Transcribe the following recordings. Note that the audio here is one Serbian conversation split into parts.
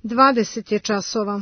20 je časova.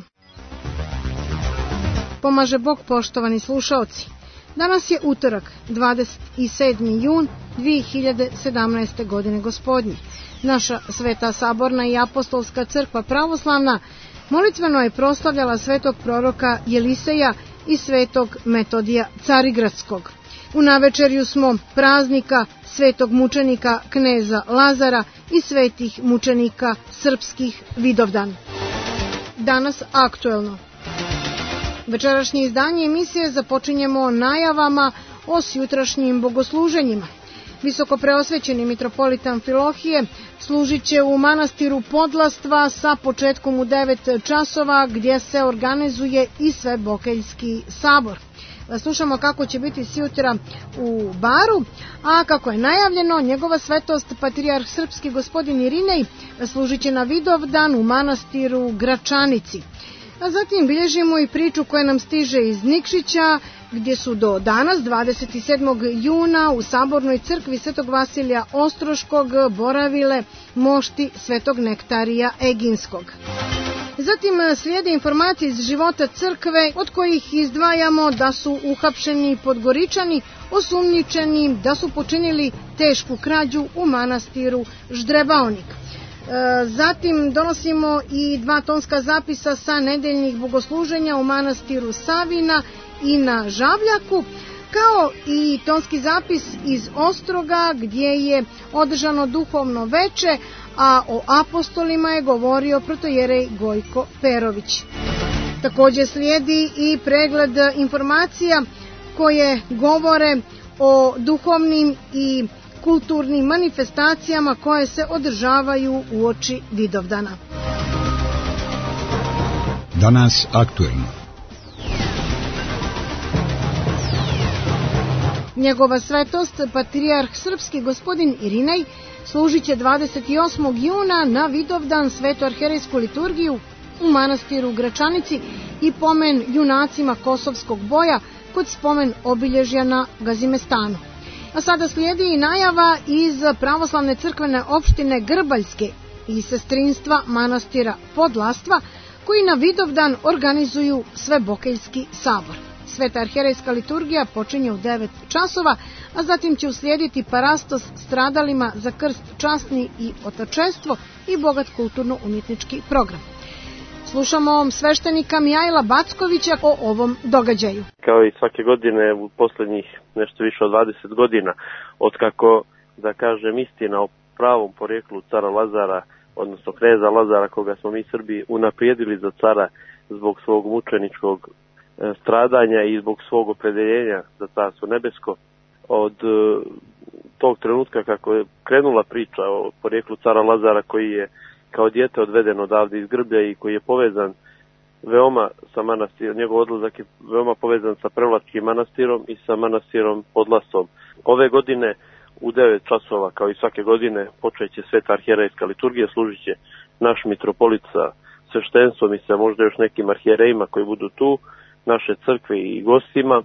Pomaže Bog, poštovani slušaoci. Danas je utorak, 27. jun 2017. godine gospodnje. Naša Sveta Saborna i Apostolska crkva pravoslavna molitveno je proslavljala svetog proroka Jeliseja i svetog Metodija Carigradskog. U navečerju smo praznika svetog mučenika kneza Lazara i svetih mučenika srpskih Vidovdan. Danas aktuelno. Večerašnje izdanje emisije započinjemo najavama o sjutrašnjim bogosluženjima. Visoko preosvećeni mitropolit Amfilohije služit će u manastiru Podlastva sa početkom u 9 časova gdje se organizuje i Svebokeljski sabor. Slušamo kako će biti sjutra u Baru, a kako je najavljeno, njegova svetost patrijarh srpski gospodin Irinej služit će na Vidovdan u manastiru Gračanici. A zatim bilježimo i priču koja nam stiže iz Nikšića, gdje su do danas, 27. juna, u Sabornoj crkvi Svetog Vasilija Ostroškog boravile mošti Svetog Nektarija Eginskog. Zatim slijede informacije iz života crkve, od kojih izdvajamo da su uhapšeni Podgoričani osumnjičeni da su počinili tešku krađu u manastiru Ždrebaonik. Zatim donosimo i 2 tonska zapisa sa nedeljnih bogosluženja u manastiru Savina i na Žavljaku, kao i tonski zapis iz Ostroga gdje je održano duhovno veče, a o apostolima je govorio protojerej Gojko Perović. Također slijedi i pregled informacija koje govore o duhovnim i kulturnim manifestacijama koje se održavaju uoči Vidovdana. Danas aktuelno. Njegova svetost, patrijarh srpski gospodin Irinej, služit će 28. juna na Vidovdan svetu arherejsku liturgiju u manastiru Gračanici i pomen junacima Kosovskog boja kod spomen obilježja na Gazimestanu. A sada slijedi i najava iz pravoslavne crkvene opštine Grbaljske i sestrinstva manastira Podlastva, koji na Vidovdan organizuju Svebokeljski sabor. Sveta arherejska liturgija počinje u 9 časova, a zatim će uslijediti parastos stradalima za krst časni i otačestvo i bogat kulturno-umjetnički program. Slušamo sveštenika Mijajla Backovića o ovom događaju. Kao i svake godine u posljednjih nešto više od 20 godina, otkako, da kažem, istina o pravom porijeklu cara Lazara, odnosno kneza Lazara, koga smo mi Srbi unaprijedili za cara zbog svog mučeničkog stradanja i zbog svog opredeljenja za carstvo nebesko, od tog trenutka kako je krenula priča o porijeklu cara Lazara, koji je kao dijete odveden odavde iz Grblja i koji je povezan veoma sa manastirom, njegov odlazak je veoma povezan sa Prevlačkim manastirom i sa manastirom Podlastom. Ove godine u 9 časova, kao i svake godine, počeće sveta arhijerejska liturgija, služit će naš mitropolit sa sveštenstvom i sa možda još nekim arhijerejima koji budu tu, naše crkve i gostima.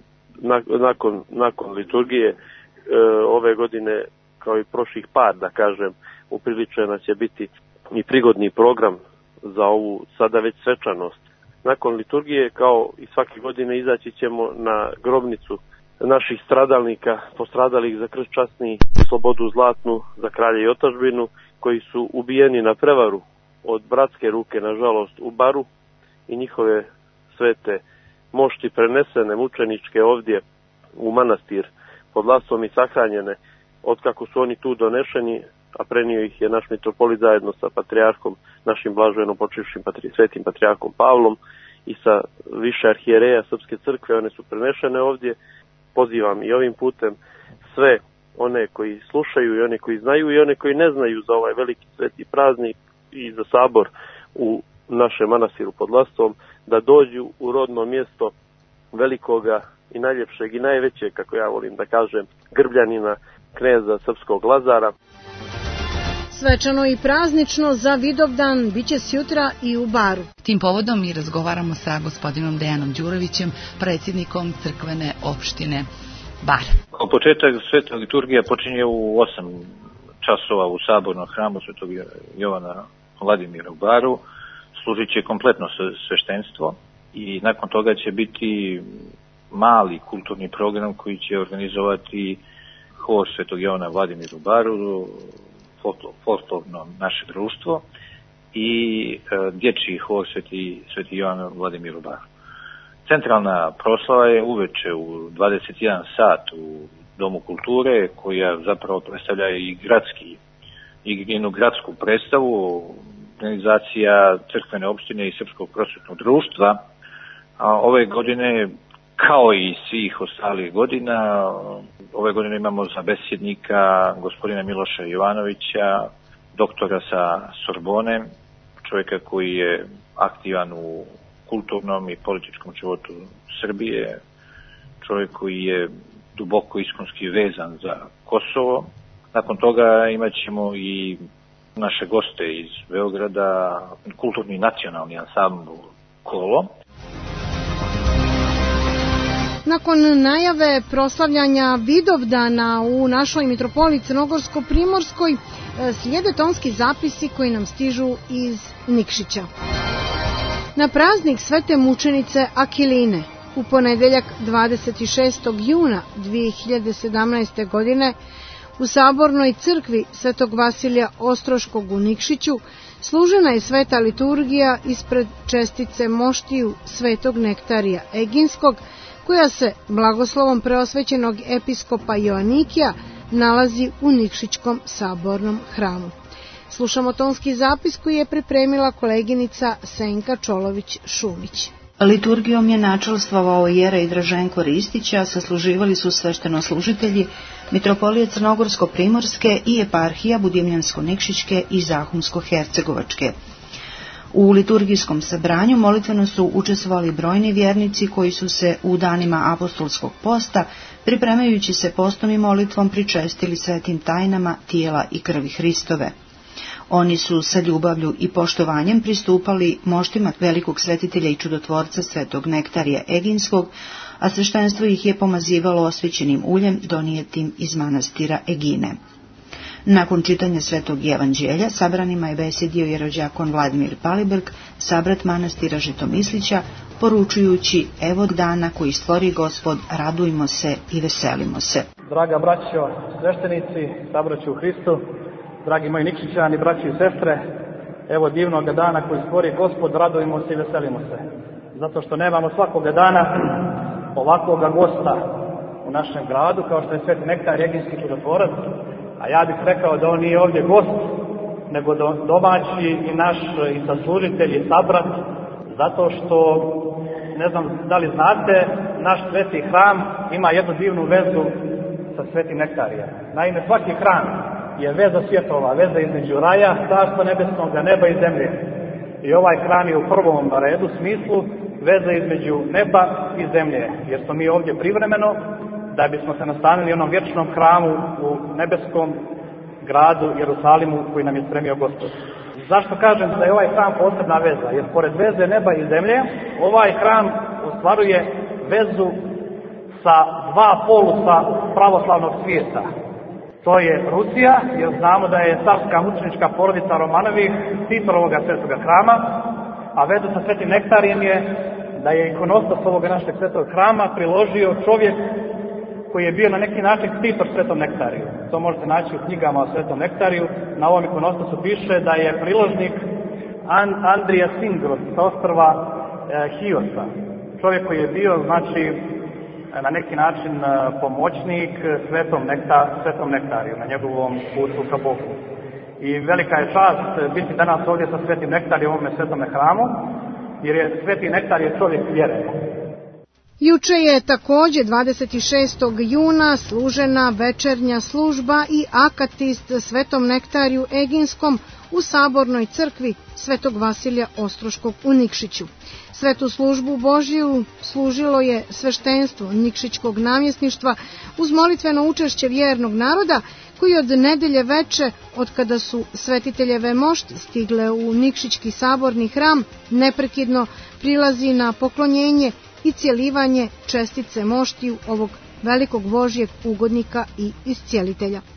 Nakon liturgije ove godine, kao i prošlih par, da kažem, upriličena će biti i prigodni program za ovu sada već svečanost. Nakon liturgije, kao i svake godine, izaći ćemo na grobnicu naših stradalnika, postradalih za krst časni, slobodu zlatnu, za kralja i otadžbinu, koji su ubijeni na prevaru od bratske ruke, nažalost, u Baru, i njihove svete mošti prenesene mučeničke ovdje u manastir Podlastom i sahranjene. Otkako su oni tu donešeni, a prenio ih je naš mitropolit zajedno sa patrijarhom, našim blaženo počivšim svetim patrijarhom Pavlom i sa više arhijereja Srpske crkve, one su prenešene ovdje. Pozivam i ovim putem sve one koji slušaju i one koji znaju i one koji ne znaju za ovaj veliki sveti praznik i za sabor u našem manastiru Podlastom, da dođu u rodno mjesto velikoga i najljepšeg i najvećeg, kako ja volim da kažem, Grbljanina, kneza srpskog Lazara. Svečano i praznično za Vidovdan biće sjutra i u Baru. Tim povodom mi razgovaramo sa gospodinom Dejanom Đurovićem, predsjednikom crkvene opštine Bar. Kao početak sveta liturgija počinje u 8 časova u sabornom hramu Svetog Jovana Vladimira u Baru. služit će kompletno sveštenstvo i nakon toga će biti mali kulturni program koji će organizovati hor Svetog Jovana Vladimir Rubaru, folklorno naše društvo, i dječji hor Sveti Jovan Vladimir Rubaru. Centralna proslava je uveče u 21 sat u Domu kulture, koja zapravo predstavlja i jednu gradsku predstavu, organizacija crkvene opštine i Srpskog prosvetnog društva. A ove godine, kao i svih ostalih godina, ove godine imamo za besjednika gospodina Miloša Jovanovića, doktora sa Sorbone, čovjeka koji je aktivan u kulturnom i političkom životu Srbije, čovjek koji je duboko iskonski vezan za Kosovo. Nakon toga imat ćemo i naše goste iz Beograda, kulturni nacionalni ansambl Kolo. Nakon najave proslavljanja Vidovdana u našoj mitropoliji Crnogorsko-Primorskoj slijede tonski zapisi koji nam stižu iz Nikšića. Na praznik Svete mučenice Akiline u ponedeljak 26. juna 2017. godine u Sabornoj crkvi Svetog Vasilija Ostroškog u Nikšiću služena je sveta liturgija ispred čestice moštiju Svetog Nektarija Eginskog, koja se blagoslovom preosvećenog episkopa Joanikija nalazi u Nikšićkom sabornom hramu. Slušamo tonski zapis koji je pripremila koleginica Senka Čolović-Šumić. Liturgijom je načelstvovao jere Draženko Ristića, sasluživali su sveštenoslужitelji mitropolije Crnogorsko-Primorske i eparhija Budimljansko-Nikšićke i Zahumsko-Hercegovačke. U liturgijskom sabranju molitveno su učestvovali brojni vjernici koji su se u danima apostolskog posta, pripremajući se postom i molitvom, pričestili svetim tajnama tijela i krvi Hristove. Oni su sa ljubavlju i poštovanjem pristupali moštima velikog svetitelja i čudotvorca Svetog Nektarija Eginskog, a sveštenstvo ih je pomazivalo osvećenim uljem donijetim iz manastira Egine. Nakon čitanja Svetog Evanđelja sabranima je besjedio jerođakon Vladimir Palibrg, sabrat manastira Žitomislića, poručujući: evo dana koji stvori Gospod, radujmo se i veselimo se. Draga braćo, sveštenici, sabraću u Hristu, dragi moji Nikšićani, braći i sestre, evo divnog dana koji stvori Gospod, radujmo se i veselimo se. Zato što nemamo svakoga dana ovakvoga gosta u našem gradu, kao što je Sveti Nektar Eginski čudotvorac, a ja bih rekao da on nije ovdje gost, nego domaći i naš i saslužitelj i sabrat, zato što, ne znam da li znate, naš sveti hram ima jednu divnu vezu sa Svetim Nektarija. Naime, svaki hram je veza svjetova, veza između raja, carstva nebesnog, neba i zemlje. I ovaj hram je u prvom redu smislu veza između neba i zemlje, jer smo mi ovdje privremeno, da bismo se nastanili u onom vječnom hramu u nebeskom gradu Jerusalimu koji nam je spremio Gospod. Zašto kažem da je ovaj hram posebna veza? Jer pored veze neba i zemlje, ovaj hram ostvaruje vezu sa dva polusa pravoslavnog svijeta. To je Rusija, jer znamo da je carska mučenička porodica Romanovih titor ovoga svetoga hrama, a vezu sa Svetim Nektarijem je da je ikonostas ovoga našeg svetog hrama priložio čovjek koji je bio na neki način titor Svetom Nektariju. To možete naći u knjigama o Svetom Nektariju. Na ovom ikonostasu piše da je priložnik Andrija Singros sa ostrva Hiosa. Čovjek koji je bio, znači, na neki način pomoćnik Svetom Nektariju na njegovom putu ka Bogu. I velika je čast biti danas ovdje sa Svetim Nektarijom u ovome svetome hramu, jer je Sveti Nektar je čovjek vjere. Juče je također 26. juna služena večernja služba i akatist Svetom Nektariju Eginskom u Sabornoj crkvi Svetog Vasilija Ostroškog u Nikšiću. Svetu službu Božiju služilo je sveštenstvo Nikšićkog namjesništva uz molitveno učešće vjernog naroda koji od nedelje veče, od kada su svetiteljeve mošti stigle u Nikšićki saborni hram, neprekidno prilazi na poklonjenje i cijelivanje čestice moštiju ovog velikog Božjeg ugodnika i iscijelitelja.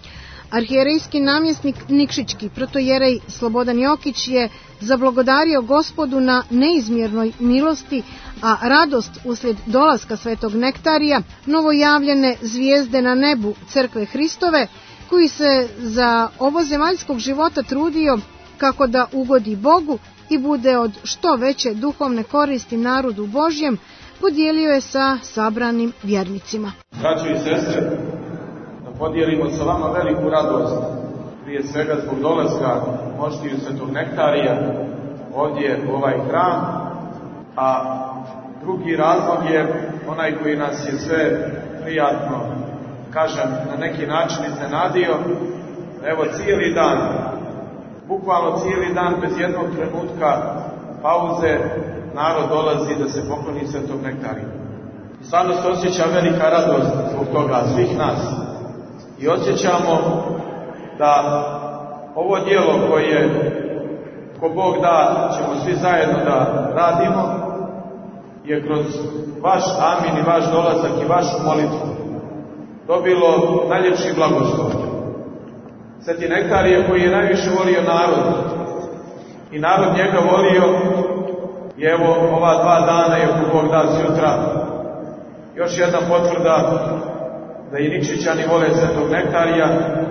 Arhijerejski namjesnik Nikšićki protojerej Slobodan Jokić je zablagodario Gospodu na neizmjernoj milosti, a radost uslijed dolaska svetog Nektarija, novojavljene zvijezde na nebu crkve Hristove, koji se za ovo zemaljskog života trudio kako da ugodi Bogu i bude od što veće duhovne koristi narodu Božjem, podijelio je sa sabranim vjernicima. Braćo i sestre, da podijelimo sa vama veliku radost, prije svega zbog dolaska moštiju svetog Nektarija ovdje u ovaj hram, a drugi razlog je onaj koji nas je sve prijatno, kažem, na neki način iznenadio. Evo cijeli dan, bukvalno cijeli dan, bez jednog trenutka pauze, narod dolazi da se pokloni svetog Nektariju. I stvarno se osjeća velika radost zbog toga, svih nas. I osjećamo da ovo djelo koje, ko Bog da, ćemo svi zajedno da radimo, je kroz vaš amin i vaš dolazak i vašu molitvu dobilo najljepši blagoslov. Sveti Nektarije koji je najviše volio narod i narod njega volio, i evo ova 2 dana i ako Bog da sutra još jedna potvrda da i Nikšićani vole svetog Nektarija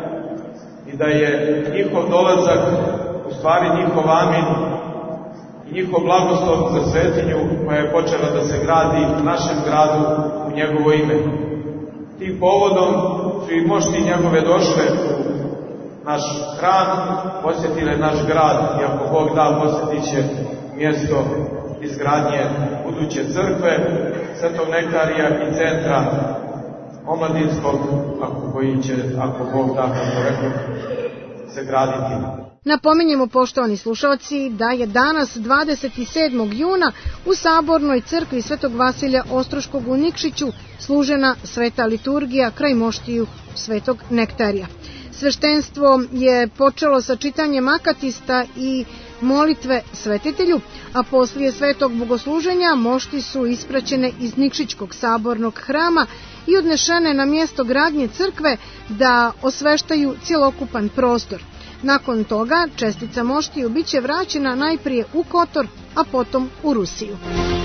i da je njihov dolazak u stvari njihov amin i njihov blagoslov za svetinju koja je počela da se gradi u našem gradu u njegovo ime. Tim povodom su i mošti njegove došle u naš hram, posjetile naš grad i ako Bog da posjetit će mjesto izgradnje buduće crkve svetog Nektarija i centra omladinskog koji će, ako Bog da, kako rekao, se graditi. Napominjemo, poštovani slušalci, da je danas 27. juna u Sabornoj crkvi Svetog Vasilja Ostroškog u Nikšiću služena sveta liturgija kraj moštiju Svetog Nektarija. Sveštenstvo je počelo sa čitanjem akatista i molitve svetitelju, a poslije svetog bogosluženja mošti su ispraćene iz Nikšićkog sabornog hrama i odnešene na mjesto gradnje crkve da osveštaju cjelokupan prostor. Nakon toga čestica moštiju biće vraćena najprije u Kotor, a potom u Rusiju.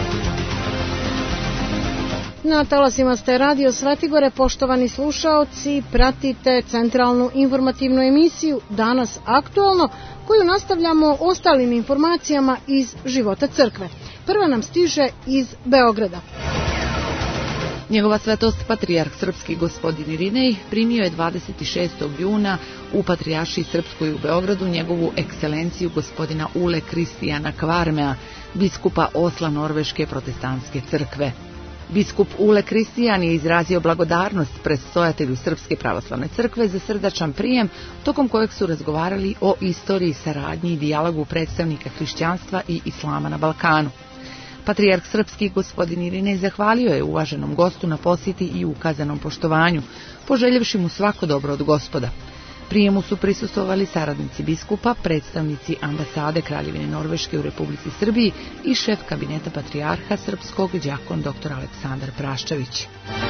Na talasima ste Radio Svetigore, poštovani slušaoci, pratite centralnu informativnu emisiju Danas aktualno, koju nastavljamo ostalim informacijama iz života crkve. Prva nam stiže iz Beograda. Njegova svetost patrijarh srpski gospodin Irinej primio je 26. juna u Patrijaršiji srpskoj u Beogradu njegovu ekscelenciju gospodina Ule Kristijana Kvarmea, biskupa Osla Norveške protestantske crkve. Biskup Ule Kristijan je izrazio blagodarnost predstojatelju Srpske pravoslavne crkve za srdačan prijem, tokom kojeg su razgovarali o istoriji, saradnji i dijalogu predstavnika hrišćanstva i islama na Balkanu. Patrijarh srpski gospodin Irinej zahvalio je uvaženom gostu na posjeti i ukazanom poštovanju, poželjevši mu svako dobro od Gospoda. Prijemu su prisustvovali saradnici biskupa, predstavnici ambasade Kraljevine Norveške u Republici Srbiji i šef kabineta patrijarha srpskog đakon dr. Aleksandar Praščević.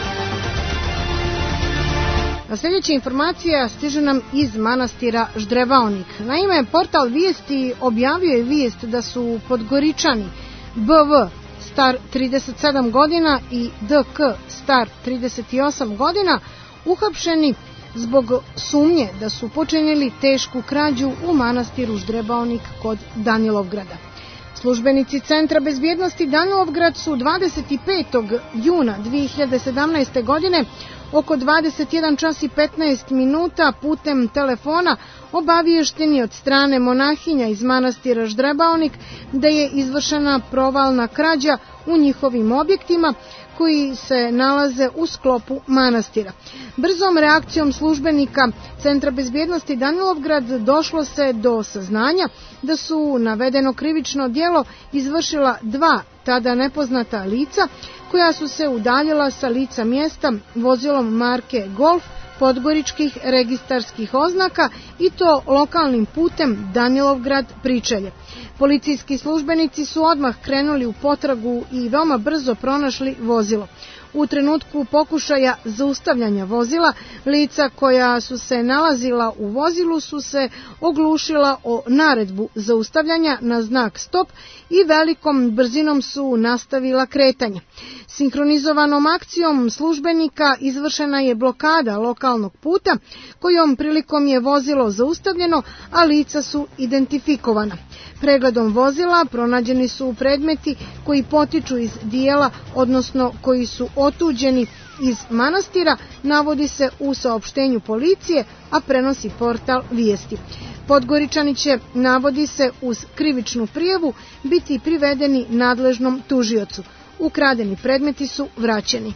A sljedeća informacija stiže nam iz manastira Ždrebaonik. Naime, portal Vijesti objavio je vijest da su Podgoričani BV star 37 godina i DK star 38 godina uhapšeni zbog sumnje da su počinili tešku krađu u manastiru Ždrebaonik kod Danilovgrada. Službenici Centra bezbjednosti Danilovgrad su 25. juna 2017. godine oko 21 čas i 15 minuta putem telefona obaviješteni od strane monahinja iz manastira Ždrebaonik da je izvršena provalna krađa u njihovim objektima koji se nalaze u sklopu manastira. Brzom reakcijom službenika Centra bezbjednosti Danilovgrad došlo se do saznanja da su navedeno krivično djelo izvršila 2 tada nepoznata lica koja su se udaljila sa lica mjesta vozilom marke Golf podgoričkih registarskih oznaka i to lokalnim putem Danilovgrad-Pričelje. Policijski službenici su odmah krenuli u potragu i veoma brzo pronašli vozilo. U trenutku pokušaja zaustavljanja vozila, lica koja su se nalazila u vozilu su se oglušila o naredbu zaustavljanja na znak stop i velikom brzinom su nastavila kretanje. Sinkronizovanom akcijom službenika izvršena je blokada lokalnog puta, kojom prilikom je vozilo zaustavljeno, a lica su identifikovana. Pregledom vozila pronađeni su predmeti koji potiču iz dijela, odnosno koji su otuđeni iz manastira, navodi se u saopštenju policije, a prenosi portal Vijesti. Podgoričani će, navodi se, uz krivičnu prijavu biti privedeni nadležnom tužiocu. Ukradeni predmeti su vraćeni.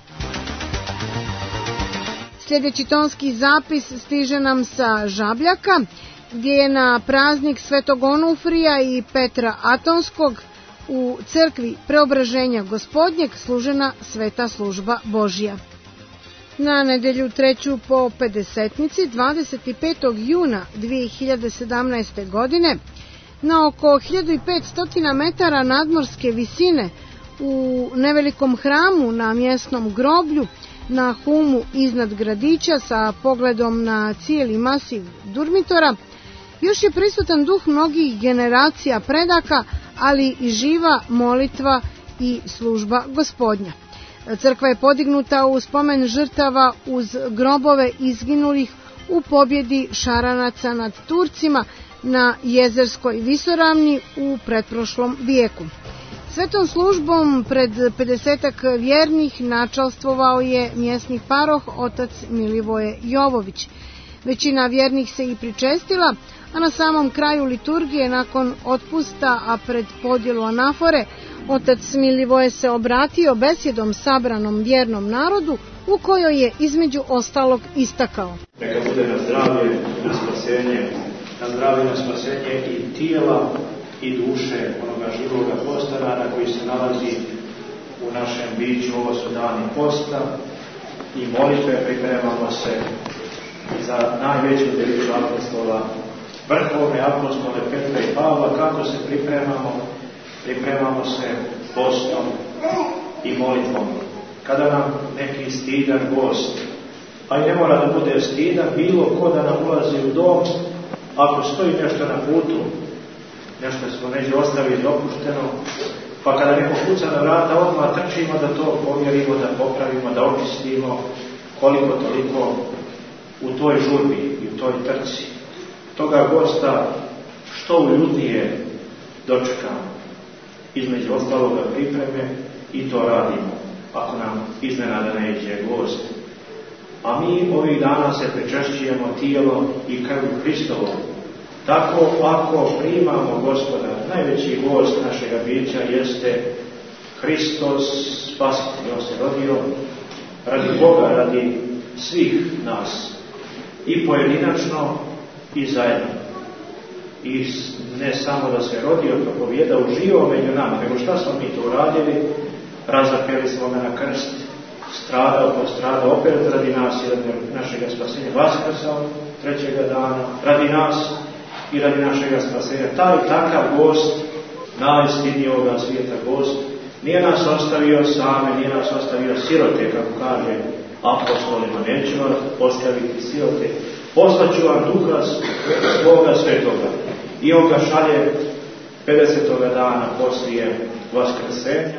Sljedeći tonski zapis stiže nam sa Žabljaka, gdje je na praznik Svetog Onufrija i Petra Atonskog u crkvi Preobraženja Gospodnjeg služena sveta služba Božja. Na nedelju 3. po pedesetnici, 25. juna 2017. godine, na oko 1500 metara nadmorske visine u nevelikom hramu na mjesnom groblju na Humu iznad gradića sa pogledom na cijeli masiv Durmitora, još je prisutan duh mnogih generacija predaka, ali i živa molitva i služba Gospodnja. Crkva je podignuta u spomen žrtava uz grobove izginulih u pobjedi Šaranaca nad Turcima na Jezerskoj visoravni u pretprošlom vijeku. Svetom službom pred 50 vjernih načalstvovao je mjesni paroh otac Milivoje Jovović. Većina vjernih se i pričestila, a na samom kraju liturgije nakon otpusta, a pred podjelu anafore, otac Milivoje se obratio besjedom sabranom vjernom narodu, u kojoj je između ostalog istakao: Neka bude na zdravlje, na zdravlje, na spasenje i tijela i duše onoga živoga postara koji se nalazi u našem biću. Ovo su dani posta i molitve, pripremamo se za najveću deliću apostola, vrhovne apostole Petra i Pavla. Kako se pripremamo? Pripremamo se postom i molitvom. Kada nam neki stidan gost, a i ne mora da bude stidan, bilo ko da nam ulazi u dom, ako stoji nešto na putu, nešto smo neđe ostavili dopušteno, pa kada neko kuca na vrata, odmah trčimo da to pomjerimo, da popravimo, da očistimo, koliko toliko u toj žurbi i u toj trci. Toga gosta što uljudnije dočekamo. Između ostaloga pripreme i to radimo, ako nam iznenada ne iđe gost. A mi ovih dana se pričešćujemo tijelo i krv Hristovo. Tako ako primamo Gospoda, najveći gost našega bića jeste Hristos Spasitelj. On se rodio radi Boga, radi svih nas, i pojedinačno i zajedno. I ne samo da se rodio, propovjedao, uživao među nama, nego šta smo mi to uradili? Razapeli smo ga na krst, stradao, postradao, opet radi nas i radi našega spasenja, vaskrsao trećega dana, radi nas i radi našega spasenja. Takav gost, najstidniji ovoga svijeta gost, nije nas ostavio same, nije nas ostavio sirote, kako kaže apostolima, neću vas ostaviti sirote, poslaću vam Duha svoga svetoga. I on ga šalje 50. dana poslije vaskrsenja.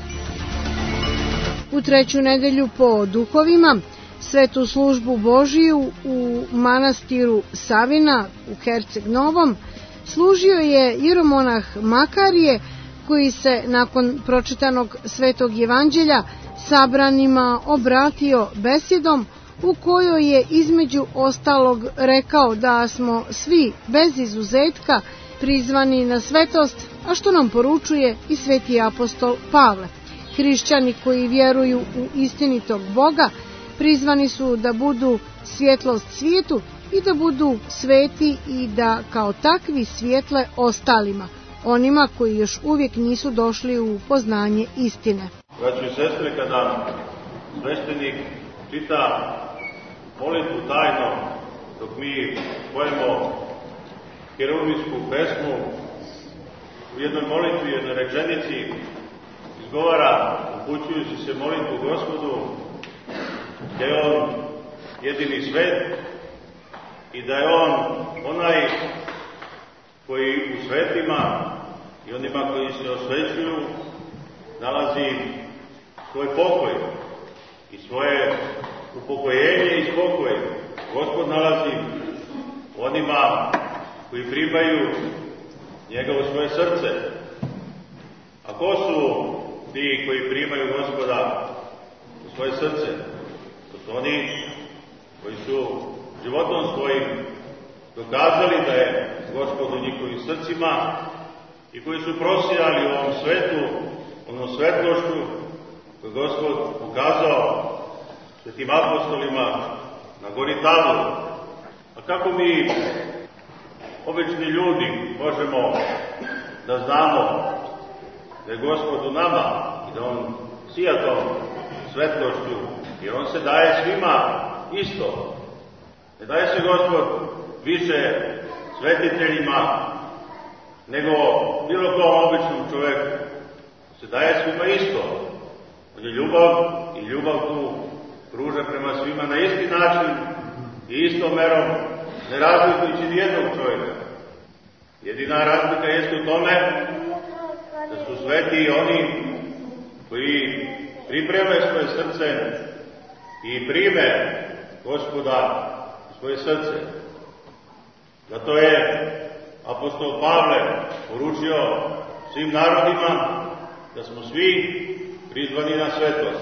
U treću nedelju po duhovima, svetu službu Božiju u manastiru Savina u Herceg Novom služio je jeromonah Makarije, koji se nakon pročitanog svetog evanđelja sabranima obratio besjedom, u kojoj je između ostalog rekao da smo svi bez izuzetka prizvani na svetost, a što nam poručuje i sveti apostol Pavle. Hrišćani koji vjeruju u istinitog Boga prizvani su da budu svjetlost svijetu i da budu sveti i da kao takvi svijetle ostalima, onima koji još uvijek nisu došli u poznanje istine. Braćo i sestre, kada sveštenik čita molitvu tajno, dok mi pojemo heruvijsku pesmu, u jednoj molitvi, jednoj rečenici izgovara upućujući se molitvu Gospodu, da je on jedini svet i da je on onaj koji u svetima i onima koji se osvećuju nalazi svoj pokoj i svoje upokojenje i spokoj. Gospod nalazi onima koji primaju njega u svoje srce. A ko su ti koji primaju Gospoda u svoje srce? To su oni koji su životom svojim dokazali da je Gospod u njihovim srcima i koji su prosijali u ovom svetu, onom svetlošću koju Gospod pokazao svetim apostolima na gori Tabor. A kako mi, obični ljudi, možemo da znamo da je Gospod u nama i da on sija tom svetlošću, jer on se daje svima isto. Ne daje se Gospod više svetiteljima nego bilo kom običnom čoveku. Se daje svima isto. On je ljubav i ljubav tu pruža prema svima na isti način i istom merom, ne razlikujući nijednog čovjeka. Jedina razlika jeste u tome da su sveti oni koji pripreme svoje srce i prime Gospoda u svoje srce. Zato je apostol Pavle poručio svim narodima da smo svi prizvani na svetost.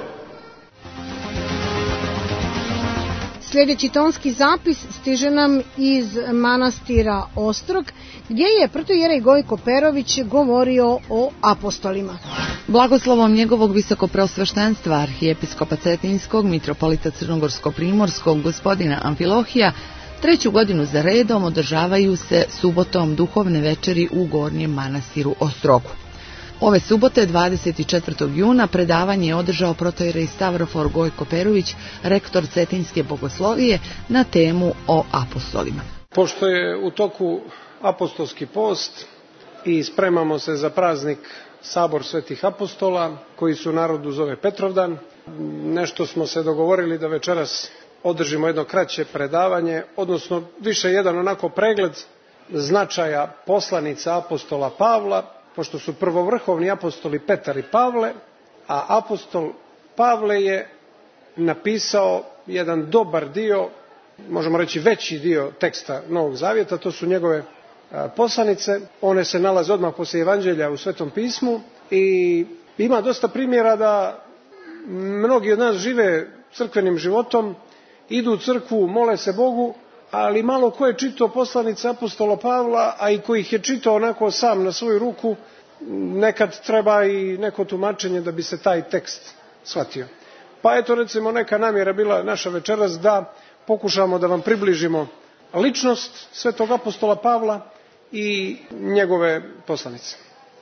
Sljedeći tonski zapis stiže nam iz manastira Ostrog, gdje je protoijerej Gojko Perović govorio o apostolima. Blagoslovom njegovog visokopreosveštenstva arhijepiskopa Cetinskog, mitropolita Crnogorsko-primorskog, gospodina Amfilohija, 3. godinu za redom održavaju se subotom duhovne večeri u Gornjem manastiru Ostrogu. Ove subote, 24. juna, predavanje je održao protoijerej Stavrofor Gojko Perović, rektor Cetinske bogoslovije, na temu o apostolima. Pošto je u toku apostolski post i spremamo se za praznik Sabor svetih apostola, koji su narodu zove Petrovdan, nešto smo se dogovorili da večeras održimo jedno kraće predavanje, odnosno više jedan onako pregled značaja poslanica apostola Pavla, pošto su prvovrhovni apostoli Petar i Pavle, a apostol Pavle je napisao jedan dobar dio, možemo reći veći dio teksta Novog Zavjeta, to su njegove poslanice. One se nalaze odmah poslije Evanđelja u Svetom pismu i ima dosta primjera da mnogi od nas žive crkvenim životom, idu u crkvu, mole se Bogu, ali malo ko je čitao poslanice apostola Pavla, a i ko ih je čitao onako sam na svoju ruku, nekad treba i neko tumačenje da bi se taj tekst shvatio. Pa eto, recimo, neka namjera bila naša večeras da pokušamo da vam približimo ličnost svetog apostola Pavla i njegove poslanice.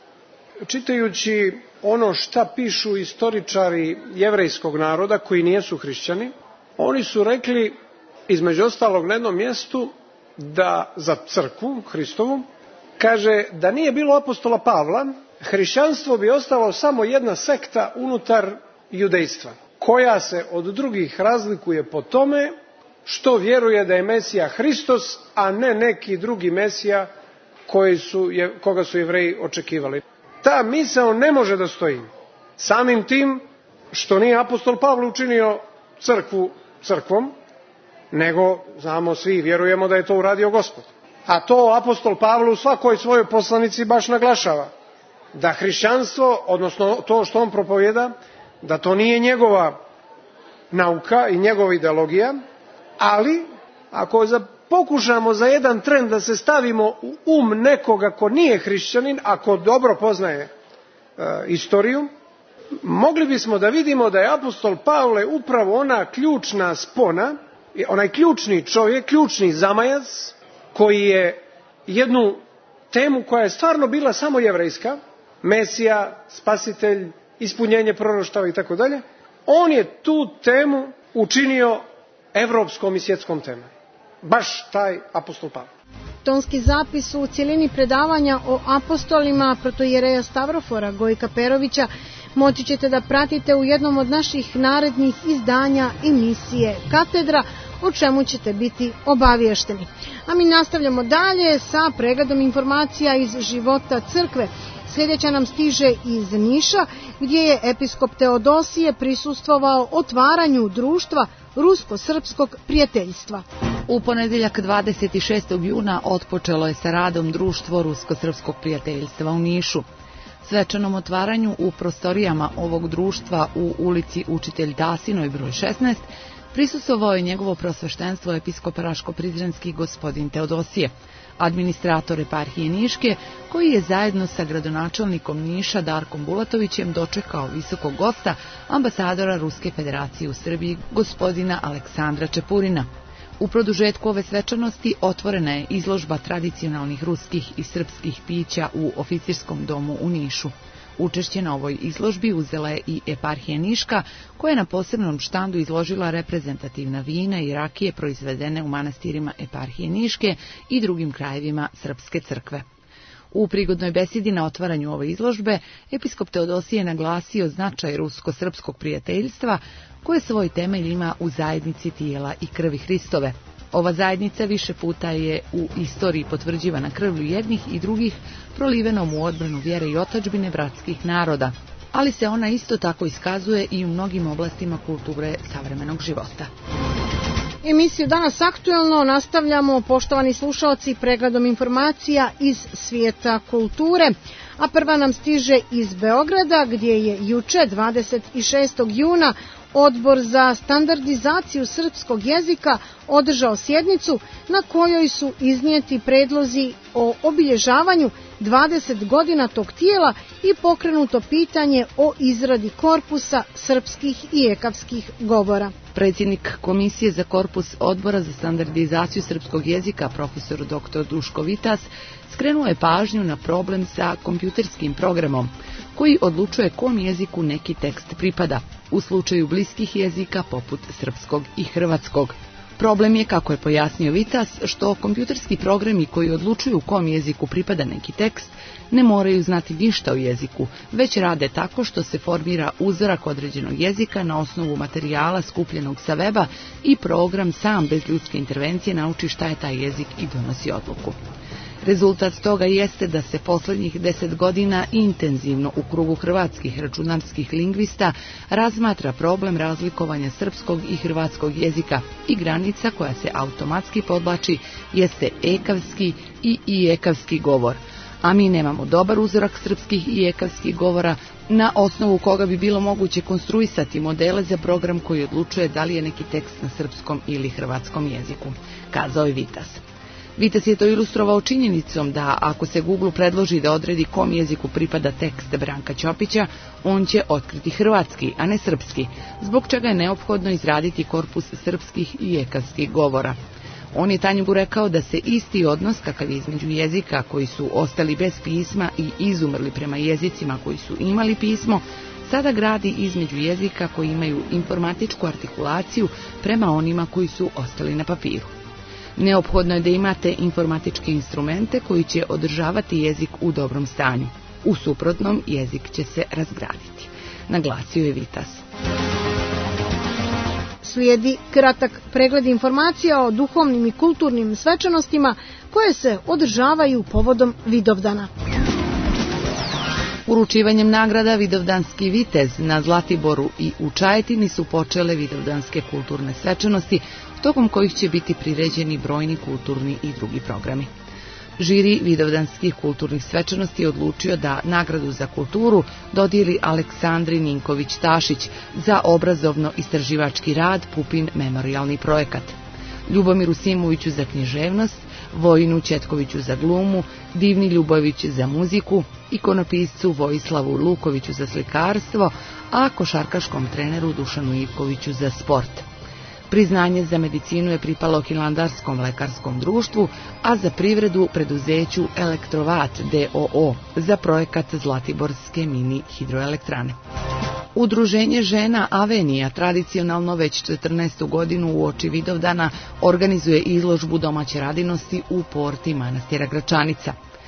Čitajući ono šta pišu istoričari jevrejskog naroda koji nijesu hrišćani, oni su rekli, između ostalog na jednom mjestu, da za crkvu Hristovu, kaže da nije bilo apostola Pavla, hrišćanstvo bi ostalo samo jedna sekta unutar judejstva, koja se od drugih razlikuje po tome što vjeruje da je Mesija Hristos, a ne neki drugi Mesija koga su Jevreji očekivali. Ta misao ne može da stoji. Samim tim što nije apostol Pavle učinio crkvu crkvom, nego, znamo svi, vjerujemo da je to uradio Gospod. A to apostol Pavle u svakoj svojoj poslanici baš naglašava. Da hrišćanstvo, odnosno to što on propovjeda, da to nije njegova nauka i njegova ideologija, ali ako pokušamo za jedan tren da se stavimo u nekoga ko nije hrišćanin, ako dobro poznaje istoriju, mogli bismo da vidimo da je apostol Pavle upravo ona ključna spona, onaj ključni čovjek, ključni zamajac, koji je jednu temu koja je stvarno bila samo jevrejska, Mesija, spasitelj, ispunjenje proroštava i tako dalje, on je tu temu učinio evropskom i svjetskom temom. Baš taj apostol Pavle. Tonski zapis u cjelini predavanja o apostolima protoijereja Stavrofora Gojka Perovića moći ćete da pratite u jednom od naših narednih izdanja emisije Katedra, o čemu ćete biti obavješteni. A mi nastavljamo dalje sa pregledom informacija iz života crkve. Sljedeća nam stiže iz Niša, gdje je episkop Teodosije prisustvovao otvaranju društva Rusko-srpskog prijateljstva. U ponedjeljak 26. juna otpočelo je sa radom društvo Rusko-srpskog prijateljstva u Nišu. Svečanom otvaranju u prostorijama ovog društva u ulici Učitelj Dasinoj broj 16 prisustvovao je njegovo prosveštenstvo episkop Raško-Prizrenski gospodin Teodosije, administrator eparhije Niške, koji je zajedno sa gradonačelnikom Niša Darkom Bulatovićem dočekao visokog gosta, ambasadora Ruske federacije u Srbiji gospodina Aleksandra Čepurina. U produžetku ove svečanosti otvorena je izložba tradicionalnih ruskih i srpskih pića u oficirskom domu u Nišu. Učešće na ovoj izložbi uzela je i eparhija Niška, koja je na posebnom štandu izložila reprezentativna vina i rakije proizvedene u manastirima eparhije Niške i drugim krajevima Srpske crkve. U prigodnoj besedi na otvaranju ove izložbe, episkop Teodosije je naglasio značaj rusko-srpskog prijateljstva, koje svoj temelj ima u zajednici tijela i krvi Hristove. Ova zajednica više puta je u istoriji potvrđivana krvlju jednih i drugih, prolivenom u odbranu vjere i otadžbine bratskih naroda, ali se ona isto tako iskazuje i u mnogim oblastima kulture savremenog života. Emisiju Danas aktuelno nastavljamo, poštovani slušalci, pregledom informacija iz svijeta kulture, a prva nam stiže iz Beograda, gdje je juče 26. juna Odbor za standardizaciju srpskog jezika održao sjednicu na kojoj su iznijeti predlozi o obilježavanju 20 godina tog tijela i pokrenuto pitanje o izradi korpusa srpskih i ekavskih govora. Predsjednik Komisije za korpus Odbora za standardizaciju srpskog jezika, profesor dr. Duško Vitas, skrenuo je pažnju na problem sa kompjuterskim programom, koji odlučuje kom jeziku neki tekst pripada, u slučaju bliskih jezika poput srpskog i hrvatskog. Problem je, kako je pojasnio Vitas, što kompjuterski programi koji odlučuju kom jeziku pripada neki tekst ne moraju znati ništa o jeziku, već rade tako što se formira uzorak određenog jezika na osnovu materijala skupljenog sa weba i program sam bez ljudske intervencije nauči šta je taj jezik i donosi odluku. Rezultat toga jeste da se posljednjih 10 godina intenzivno u krugu hrvatskih računarskih lingvista razmatra problem razlikovanja srpskog i hrvatskog jezika i granica koja se automatski podvlači jeste ekavski i ijekavski govor. A mi nemamo dobar uzorak srpskih i ekavskih govora na osnovu koga bi bilo moguće konstruisati modele za program koji odlučuje da li je neki tekst na srpskom ili hrvatskom jeziku, kazao je Vitas. Vitas je to ilustrovao činjenicom da ako se Google predloži da odredi kom jeziku pripada tekst Branka Ćopića, on će otkriti hrvatski, a ne srpski, zbog čega je neophodno izraditi korpus srpskih i ekavskih govora. On je Tanjugu rekao da se isti odnos kakav je između jezika koji su ostali bez pisma i izumrli prema jezicima koji su imali pismo, sada gradi između jezika koji imaju informatičku artikulaciju prema onima koji su ostali na papiru. Neophodno je da imate informatičke instrumente koji će održavati jezik u dobrom stanju. U suprotnom, jezik će se razgraditi, naglasio je Vitas. Slijedi kratak pregled informacija o duhovnim i kulturnim svečanostima koje se održavaju povodom Vidovdana. Uručivanjem nagrada Vidovdanski vitez na Zlatiboru i u Čajetini su počele vidovdanske kulturne svečanosti, tokom kojih će biti priređeni brojni kulturni i drugi programi. Žiri vidovdanskih kulturnih svečanosti odlučio da nagradu za kulturu dodijeli Aleksandri Ninković-Tašić za obrazovno-istraživački rad Pupin memorijalni projekat, Ljubomiru Simoviću za književnost, Vojinu Četkoviću za glumu, Divni Ljubović za muziku, ikonopiscu Vojislavu Lukoviću za slikarstvo, a košarkaškom treneru Dušanu Ivkoviću za sport. Priznanje za medicinu je pripalo Hilandarskom lekarskom društvu, a za privredu preduzeću Elektrovat d.o.o. za projekat Zlatiborske mini hidroelektrane. Udruženje žena Avenija tradicionalno već 14. godinu uoči Vidovdana organizuje izložbu domaće radinosti u porti manastira Gračanica.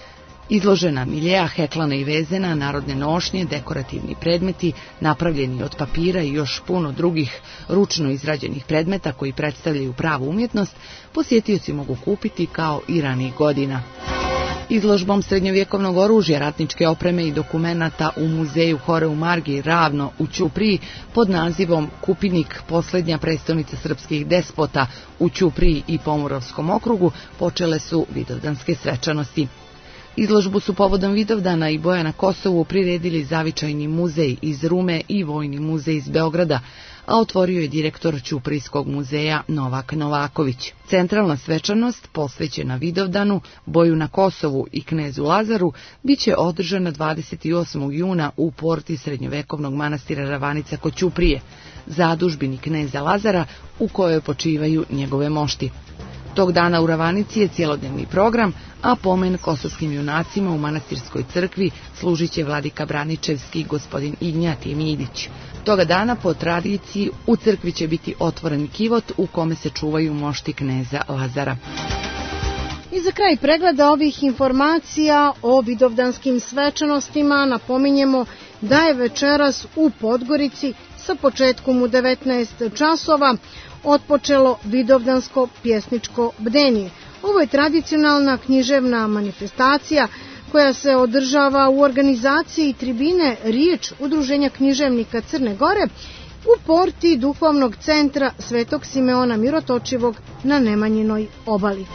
Izložena miljea, heklana i vezena, narodne nošnje, dekorativni predmeti, napravljeni od papira i još puno drugih ručno izrađenih predmeta koji predstavljaju pravu umjetnost, posjetioci mogu kupiti kao i ranijih godina. Izložbom srednjovjekovnog oružja, ratničke opreme i dokumenata u muzeju Horeu Margi ravno u Ćupriji pod nazivom Kupinik, posljednja prestonica srpskih despota u Ćupriji i Pomoravskom okrugu počele su vidovdanske svečanosti. Izložbu su povodom Vidovdana i boja na Kosovu priredili Zavičajni muzej iz Rume i Vojni muzej iz Beograda, a otvorio je direktor Ćuprijskog muzeja Novak Novaković. Centralna svečanost, posvećena Vidovdanu, boju na Kosovu i knezu Lazaru, biće održana 28. juna u porti srednjovekovnog manastira Ravanica kod Ćuprije, zadužbini kneza Lazara u kojoj počivaju njegove mošti. Tog dana u Ravanici je cjelodnevni program, a pomen kosovskim junacima u manastirskoj crkvi služit će vladika Braničevski gospodin Ignjatije Midić. Toga dana po tradiciji u crkvi će biti otvoren kivot u kome se čuvaju mošti kneza Lazara. I za kraj pregleda ovih informacija o vidovdanskim svečanostima napominjemo da je večeras u Podgorici sa početkom u 19 časova otpočelo vidovdansko pjesničko bdenje. Ovo je tradicionalna književna manifestacija koja se održava u organizaciji tribine Riječ Udruženja književnika Crne Gore u porti duhovnog centra Svetog Simeona Mirotočivog na Nemanjinoj obali.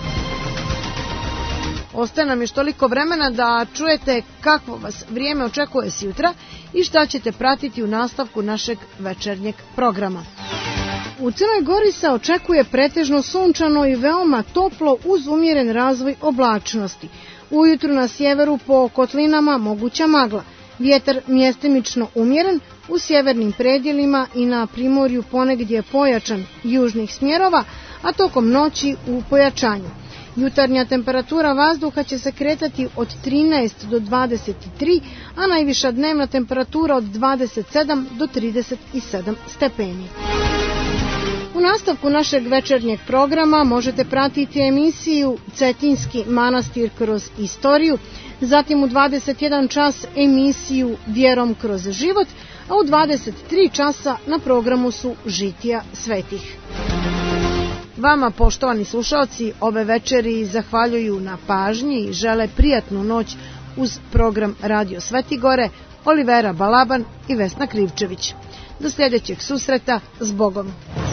Ostaje nam još toliko vremena da čujete kakvo vas vrijeme očekuje sjutra i šta ćete pratiti u nastavku našeg večernjeg programa. U Crnoj Gori se očekuje pretežno sunčano i veoma toplo uz umjeren razvoj oblačnosti. Ujutru na sjeveru po kotlinama moguća magla. Vjetar mjestimično umjeren, u sjevernim predjelima i na primorju ponegdje pojačan južnih smjerova, a tokom noći u pojačanju. Jutarnja temperatura vazduha će se kretati od 13 do 23, a najviša dnevna temperatura od 27 do 37 stepeni. U nastavku našeg večernjeg programa možete pratiti emisiju Cetinski manastir kroz istoriju, zatim u 21 čas emisiju Vjerom kroz život, a u 23 časa na programu su Žitija svetih. Vama, poštovani slušalci, ove večeri zahvaljuju na pažnji i žele prijatnu noć uz program Radio Svetigore, Olivera Balaban i Vesna Krivčević. Do sljedećeg susreta, s Bogom!